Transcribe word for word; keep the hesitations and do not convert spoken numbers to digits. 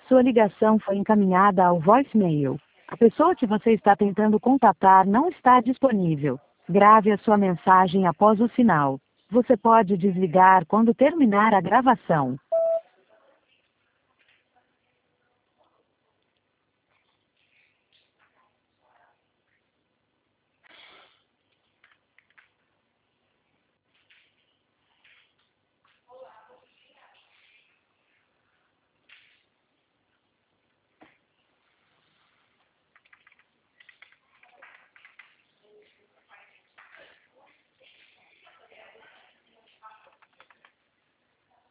Sua ligação foi encaminhada ao voicemail. A pessoa que você está tentando contatar não está disponível. Grave a sua mensagem após o sinal. Você pode desligar quando terminar a gravação.